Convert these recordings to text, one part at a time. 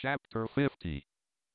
Chapter 50.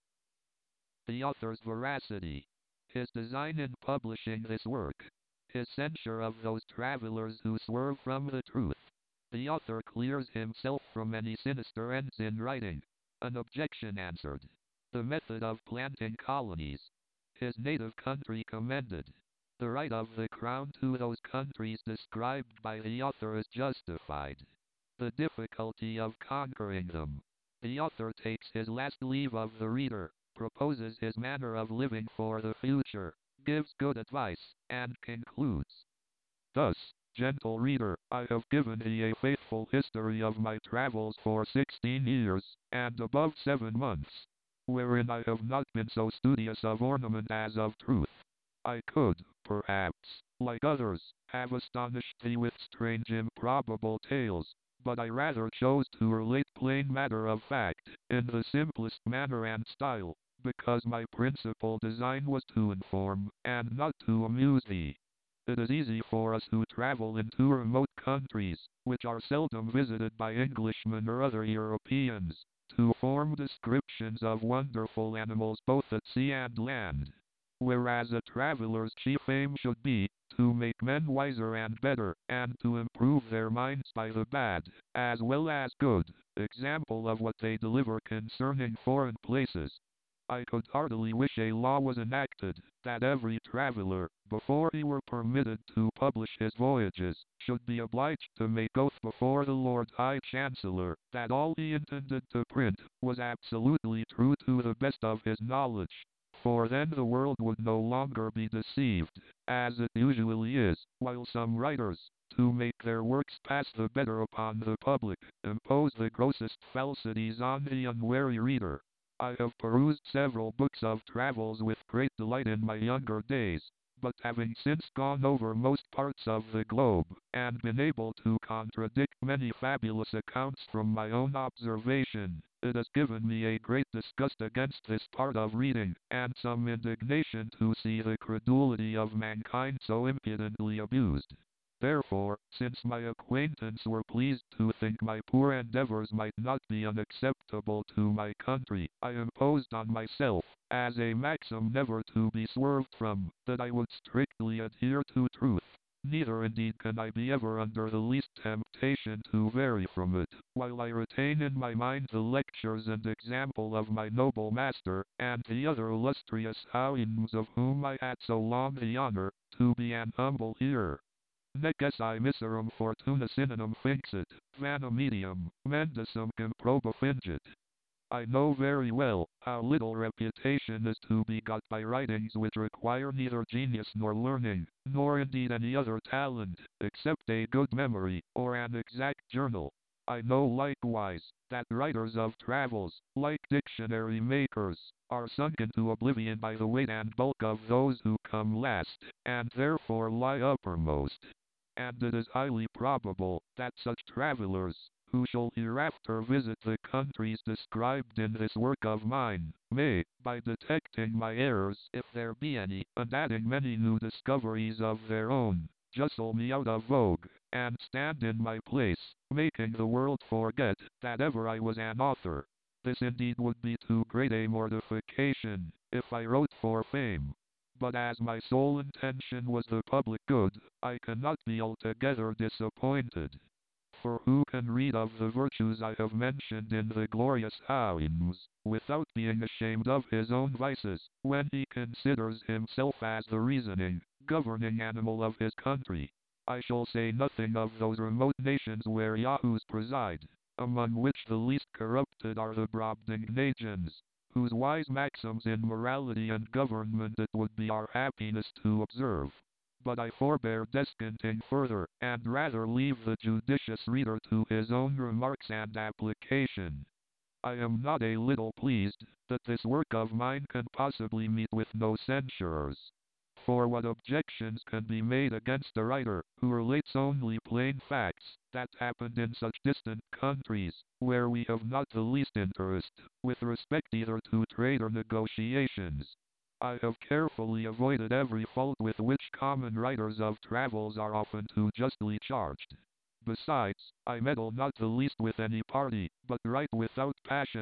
The author's veracity. His design in publishing this work. His censure of those travelers who swerve from the truth. The author clears himself from any sinister ends in writing. An objection answered. The method of planting colonies. His native country commended. The right of the crown to those countries described by the author is justified. The difficulty of conquering them. The author takes his last leave of the reader, proposes his manner of living for the future, gives good advice, and concludes. Thus, gentle reader, I have given thee a faithful history of my travels for 16 years, and above 7 months, wherein I have not been so studious of ornament as of truth. I could, perhaps, like others, have astonished thee with strange improbable tales, but I rather chose to relate plain matter of fact, in the simplest manner and style, because my principal design was to inform, and not to amuse thee. It is easy for us who travel into remote countries, which are seldom visited by Englishmen or other Europeans, to form descriptions of wonderful animals both at sea and land. Whereas a traveler's chief aim should be, to make men wiser and better, and to improve their minds by the bad, as well as good, example of what they deliver concerning foreign places. I could heartily wish a law was enacted, that every traveler, before he were permitted to publish his voyages, should be obliged to make oath before the Lord High Chancellor, that all he intended to print, was absolutely true to the best of his knowledge. For then the world would no longer be deceived, as it usually is, while some writers, to make their works pass the better upon the public, impose the grossest falsities on the unwary reader. I have perused several books of travels with great delight in my younger days, but having since gone over most parts of the globe, and been able to contradict many fabulous accounts from my own observation, it has given me a great disgust against this part of reading, and some indignation to see the credulity of mankind so impudently abused. Therefore, since my acquaintance were pleased to think my poor endeavors might not be unacceptable to my country, I imposed on myself, as a maxim never to be swerved from, that I would strictly adhere to truth. Neither indeed can I be ever under the least temptation to vary from it, while I retain in my mind the lectures and example of my noble master, and the other illustrious Houyhnhnms of whom I had so long the honor to be an humble hearer. Nec esse miserum fortuna sinum finxit, vana medium, mendicum cum proba fingit. I know very well how little reputation is to be got by writings which require neither genius nor learning, nor indeed any other talent, except a good memory, or an exact journal. I know likewise, that writers of travels, like dictionary makers, are sunk into oblivion by the weight and bulk of those who come last, and therefore lie uppermost. And it is highly probable that such travelers, who shall hereafter visit the countries described in this work of mine, may, by detecting my errors, if there be any, and adding many new discoveries of their own, justle me out of vogue, and stand in my place, making the world forget that ever I was an author. This indeed would be too great a mortification, if I wrote for fame. But as my sole intention was the public good, I cannot be altogether disappointed. For who can read of the virtues I have mentioned in the glorious Houyhnhnms, without being ashamed of his own vices, when he considers himself as the reasoning, governing animal of his country? I shall say nothing of those remote nations where Yahoos preside, among which the least corrupted are the Brobdingnagians, whose wise maxims in morality and government it would be our happiness to observe. But I forbear descanting further, and rather leave the judicious reader to his own remarks and application. I am not a little pleased, that this work of mine can possibly meet with no censurers. For what objections can be made against a writer, who relates only plain facts, that happened in such distant countries, where we have not the least interest, with respect either to trade or negotiations? I have carefully avoided every fault with which common writers of travels are often too justly charged. Besides, I meddle not the least with any party, but write without passion,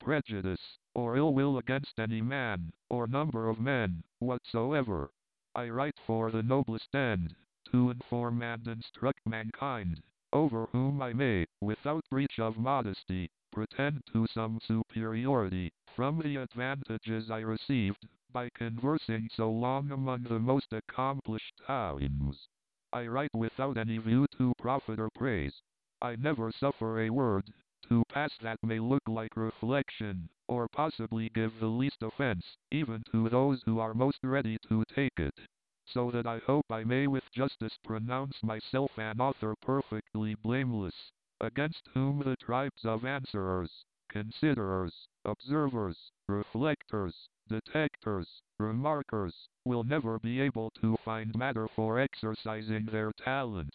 prejudice, or ill will against any man, or number of men, whatsoever. I write for the noblest end, to inform and instruct mankind, over whom I may, without breach of modesty, pretend to some superiority, from the advantages I received, by conversing so long among the most accomplished times. I write without any view to profit or praise. I never suffer a word to pass that may look like reflection, or possibly give the least offense, even to those who are most ready to take it. So that I hope I may with justice pronounce myself an author perfectly blameless, against whom the tribes of answerers, considerers, observers, reflectors, detectors, remarkers, will never be able to find matter for exercising their talents.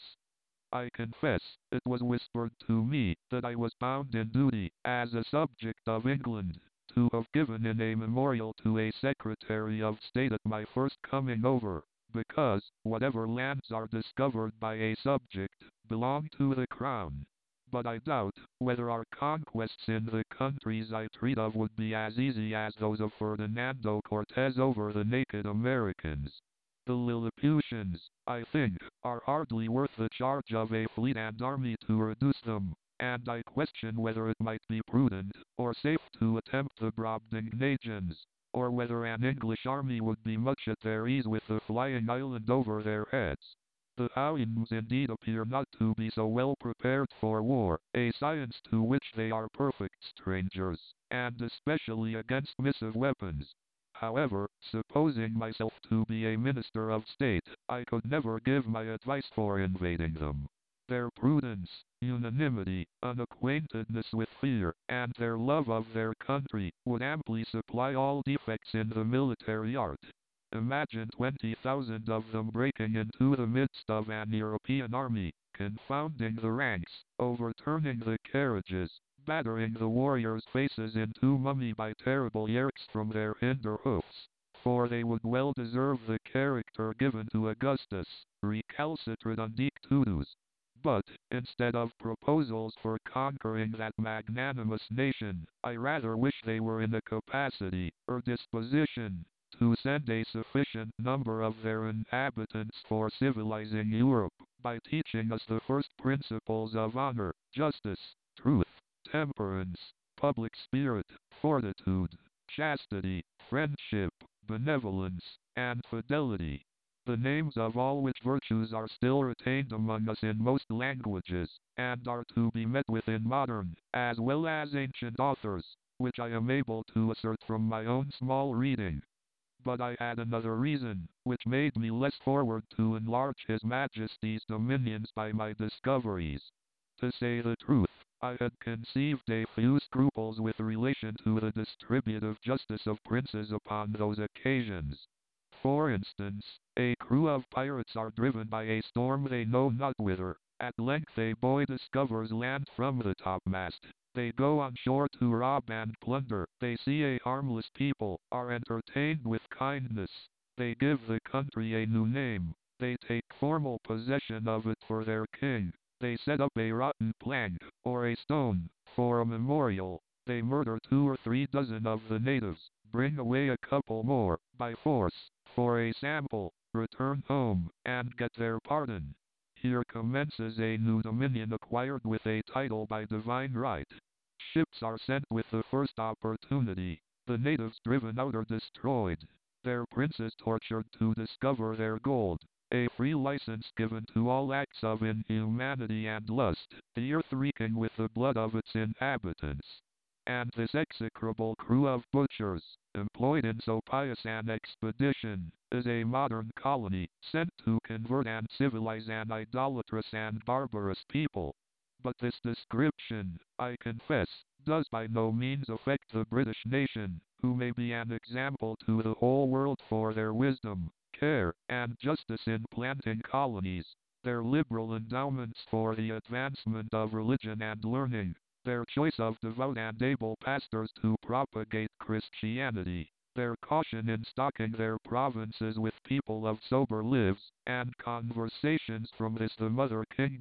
I confess, it was whispered to me, that I was bound in duty, as a subject of England, to have given in a memorial to a Secretary of State at my first coming over, because, whatever lands are discovered by a subject, belong to the Crown. But I doubt, whether our conquests in the countries I treat of would be as easy as those of Ferdinando Cortez over the naked Americans. The Lilliputians, I think, are hardly worth the charge of a fleet and army to reduce them, and I question whether it might be prudent, or safe to attempt the Brobdingnagians, or whether an English army would be much at their ease with the flying island over their heads. The Howans indeed appear not to be so well prepared for war, a science to which they are perfect strangers, and especially against missive weapons. However, supposing myself to be a minister of state, I could never give my advice for invading them. Their prudence, unanimity, unacquaintedness with fear, and their love of their country, would amply supply all defects in the military art. Imagine 20,000 of them breaking into the midst of an European army, confounding the ranks, overturning the carriages, battering the warriors' faces into mummy by terrible yerks from their hinder hoofs, for they would well deserve the character given to Augustus, recalcitrant dictudus. But, instead of proposals for conquering that magnanimous nation, I rather wish they were in a capacity, or disposition, to send a sufficient number of their inhabitants for civilizing Europe, by teaching us the first principles of honor, justice, truth, temperance, public spirit, fortitude, chastity, friendship, benevolence, and fidelity. The names of all which virtues are still retained among us in most languages, and are to be met with in modern, as well as ancient authors, which I am able to assert from my own small reading. But I had another reason, which made me less forward to enlarge His Majesty's dominions by my discoveries. To say the truth, I had conceived a few scruples with relation to the distributive justice of princes upon those occasions. For instance, a crew of pirates are driven by a storm they know not whither. At length a boy discovers land from the topmast. They go on shore to rob and plunder. They see a harmless people, are entertained with kindness. They give the country a new name. They take formal possession of it for their king. They set up a rotten plank, or a stone, for a memorial. They murder 2 or 3 dozen of the natives, bring away a couple more, by force, for a sample, return home, and get their pardon. Here commences a new dominion acquired with a title by divine right. Ships are sent with the first opportunity. The natives driven out or destroyed. Their princes tortured to discover their gold. A free license given to all acts of inhumanity and lust, the earth reeking with the blood of its inhabitants. And this execrable crew of butchers, employed in so pious an expedition, is a modern colony, sent to convert and civilize an idolatrous and barbarous people. But this description, I confess, does by no means affect the British nation, who may be an example to the whole world for their wisdom, care, and justice in planting colonies, their liberal endowments for the advancement of religion and learning, their choice of devout and able pastors to propagate Christianity, their caution in stocking their provinces with people of sober lives, and conversations from this the mother kingdom,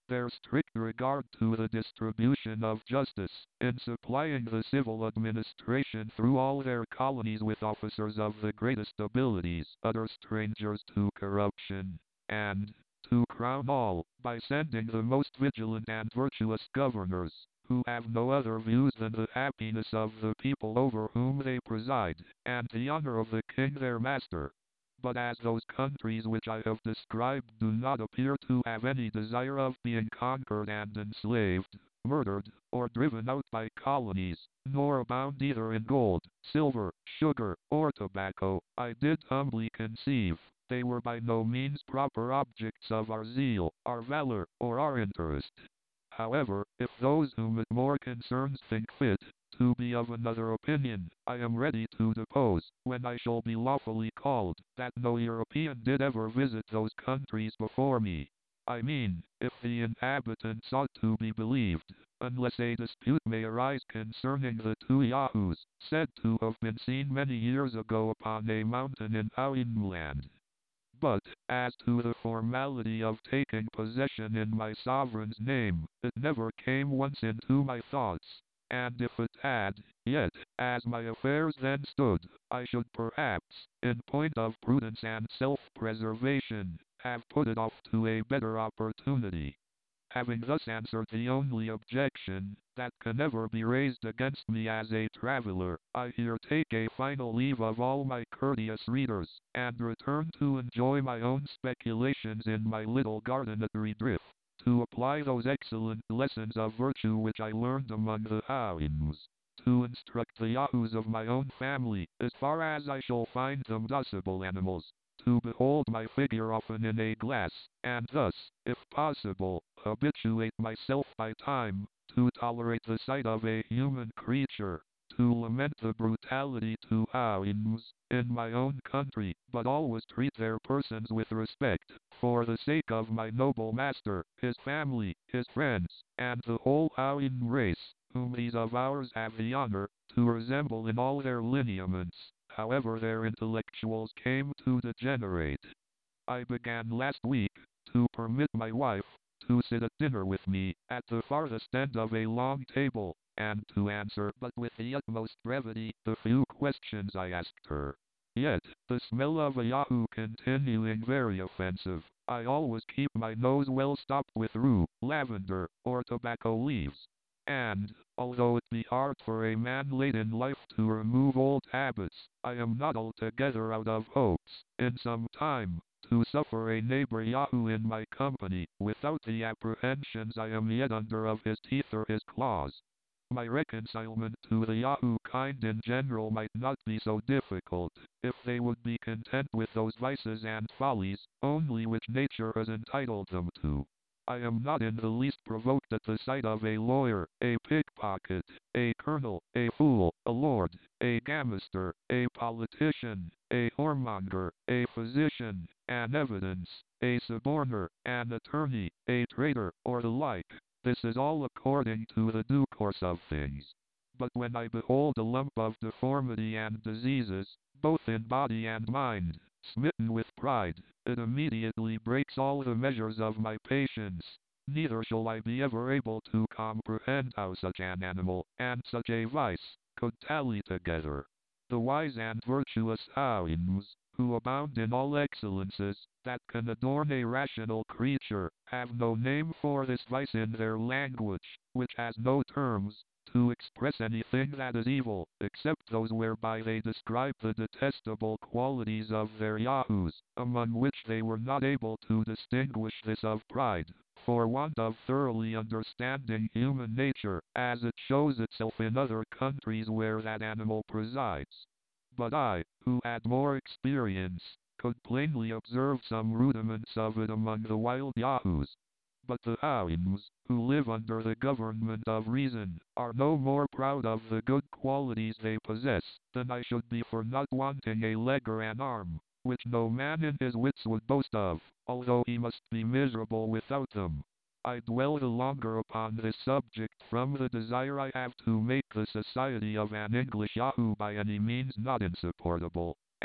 their strict regard to the distribution of justice, in supplying the civil administration through all their colonies with officers of the greatest abilities, utter strangers to corruption, and, to crown all, by sending the most vigilant and virtuous governors, who have no other views than the happiness of the people over whom they preside, and the honor of the king their master. But as those countries which I have described do not appear to have any desire of being conquered and enslaved, murdered, or driven out by colonies, nor abound either in gold, silver, sugar, or tobacco, I did humbly conceive they were by no means proper objects of our zeal, our valor, or our interest. However, if those whom it more concerns think fit to be of another opinion, I am ready to depose, when I shall be lawfully called, that no European did ever visit those countries before me. I mean, if the inhabitants ought to be believed, unless a dispute may arise concerning the two Yahoos, said to have been seen many years ago upon a mountain in Auenland. But, as to the formality of taking possession in my sovereign's name, it never came once into my thoughts, and if it had, yet, as my affairs then stood, I should perhaps, in point of prudence and self-preservation, have put it off to a better opportunity. Having thus answered the only objection that can ever be raised against me as a traveler, I here take a final leave of all my courteous readers, and return to enjoy my own speculations in my little garden at Redriff, to apply those excellent lessons of virtue which I learned among the Howins, to instruct the Yahoos of my own family, as far as I shall find them docile animals, to behold my figure often in a glass, and thus, if possible, habituate myself by time, to tolerate the sight of a human creature, to lament the brutality to Howins, in my own country, but always treat their persons with respect, for the sake of my noble master, his family, his friends, and the whole Howin race, whom these of ours have the honor to resemble in all their lineaments, however their intellectuals came to degenerate. I began last week to permit my wife to sit at dinner with me at the farthest end of a long table, and to answer, but with the utmost brevity, the few questions I asked her. Yet, the smell of a Yahoo continuing very offensive, I always keep my nose well stopped with rue, lavender, or tobacco leaves. And, although it be hard for a man late in life to remove old habits, I am not altogether out of hopes, in some time, to suffer a neighbor Yahoo in my company, without the apprehensions I am yet under of his teeth or his claws. My reconcilement to the Yahoo kind in general might not be so difficult, if they would be content with those vices and follies, only which nature has entitled them to. I am not in the least provoked at the sight of a lawyer, a pickpocket, a colonel, a fool, a lord, a gamester, a politician, a whoremonger, a physician, an evidence, a suborner, an attorney, a traitor, or the like. This is all according to the due course of things. But when I behold a lump of deformity and diseases, both in body and mind, smitten with pride, it immediately breaks all the measures of my patience. Neither shall I be ever able to comprehend how such an animal, and such a vice, could tally together. The wise and virtuous Howins, who abound in all excellences that can adorn a rational creature, have no name for this vice in their language, which has no terms to express anything that is evil, except those whereby they describe the detestable qualities of their Yahoos, among which they were not able to distinguish this of pride, for want of thoroughly understanding human nature, as it shows itself in other countries where that animal presides. But I, who had more experience, could plainly observe some rudiments of it among the wild Yahoos. But the Howins, who live under the government of reason, are no more proud of the good qualities they possess, than I should be for not wanting a leg or an arm, which no man in his wits would boast of, although he must be miserable without them. I dwell the longer upon this subject from the desire I have to make the society of an English Yahoo by any means not insupportable,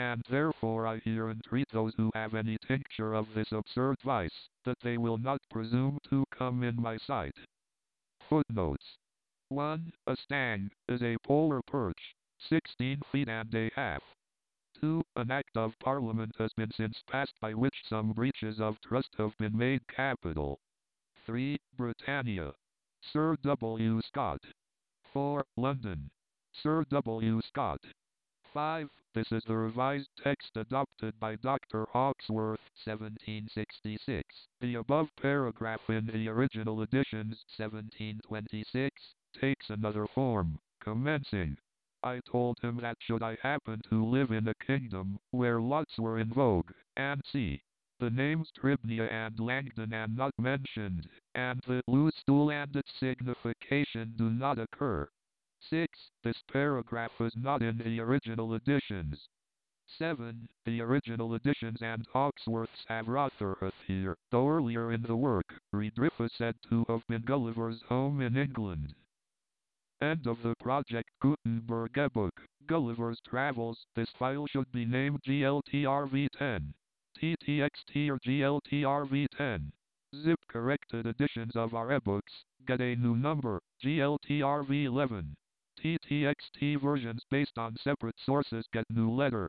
and therefore I here entreat those who have any tincture of this absurd vice, that they will not presume to come in my sight. Footnotes. 1. A stang is a polar perch, 16 feet and a half. 2. An Act of Parliament has been since passed by which some breaches of trust have been made capital. 3. Britannia. Sir W. Scott. 4. London. Sir W. Scott. 5. This is the revised text adopted by Dr. Hawkesworth, 1766. The above paragraph in the original editions, 1726, takes another form, commencing. I told him that should I happen to live in a kingdom where lots were in vogue, and see the names Tribnia and Langdon and not mentioned, and the loose stool and its signification do not occur. 6. This paragraph is not in the original editions. 7. The original editions and Hawkesworth's have Rotherhithe here, though earlier in the work, Redriff is said to have been Gulliver's home in England. End of the Project Gutenberg ebook, Gulliver's Travels. This file should be named GLTRV10, TTXT or GLTRV10. Zip corrected editions of our ebooks get a new number, GLTRV11. TTXT versions based on separate sources get new letter,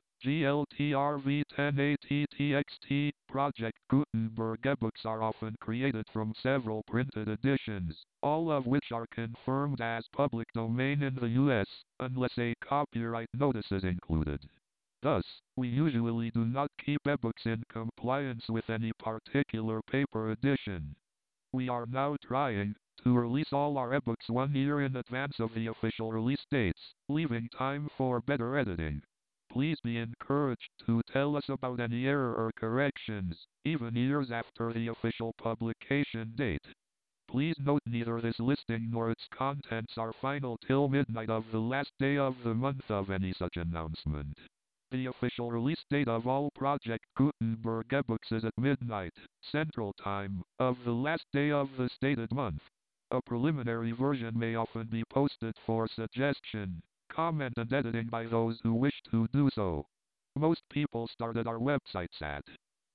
GLTRV10A. TTXT. Project Gutenberg ebooks are often created from several printed editions, all of which are confirmed as public domain in the US, unless a copyright notice is included. Thus, we usually do not keep ebooks in compliance with any particular paper edition. We are now trying to release all our ebooks 1 year in advance of the official release dates, leaving time for better editing. Please be encouraged to tell us about any error or corrections, even years after the official publication date. Please note neither this listing nor its contents are final till midnight of the last day of the month of any such announcement. The official release date of all Project Gutenberg ebooks is at midnight, Central Time, of the last day of the stated month. A preliminary version may often be posted for suggestion, comment and editing by those who wish to do so. Most people started our websites at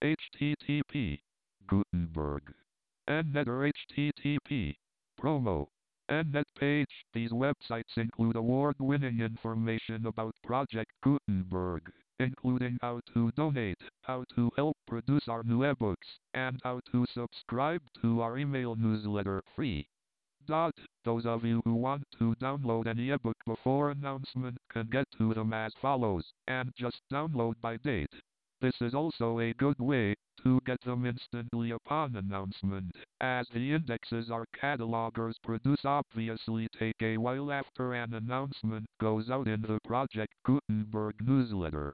http Gutenberg .net or http promo .net page. These websites include award-winning information about Project Gutenberg, including how to donate, how to help produce our new ebooks, and how to subscribe to our email newsletter free. Those of you who want to download any ebook before announcement can get to them as follows, and just download by date. This is also a good way to get them instantly upon announcement, as the indexes our catalogers produce obviously take a while after an announcement goes out in the Project Gutenberg newsletter.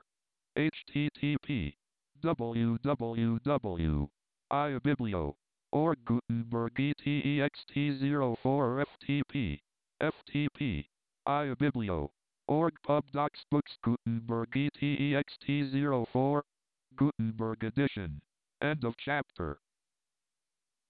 http www.ibiblio or Gutenberg ETEXT04 FTP. FTP. ibiblio. Org Pub Docs Books Gutenberg ETEXT04. Gutenberg edition. End of chapter.